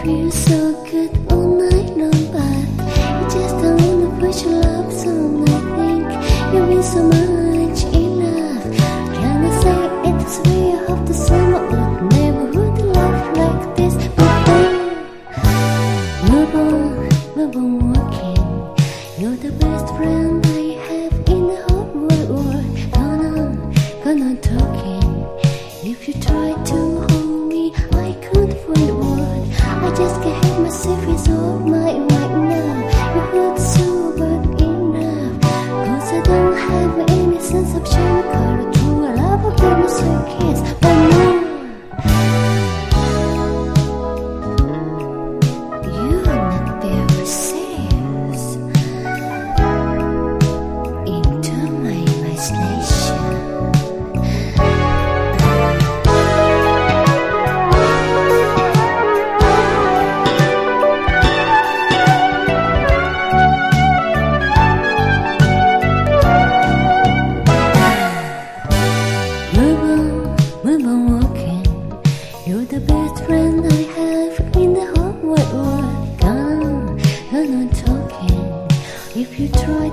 feels so good all night long, but you just don't wanna put your love on. I think you mean so much enough. Can I say it this way? I hope the summer would never would love like this. But move on walking. You're the best friend I have in the whole wide world. Gone on talking. If you try to hold me, I couldn't find a word. I just can't help myself, it's all mine right now. You hurt so bad enough, 'cause I don't have any sense of shame. Color true, I love a goodness you kiss. But no, you're not very serious. Into my imagination. Move on walking. You're the best friend I have in the whole wide world. Gone on talking. If you try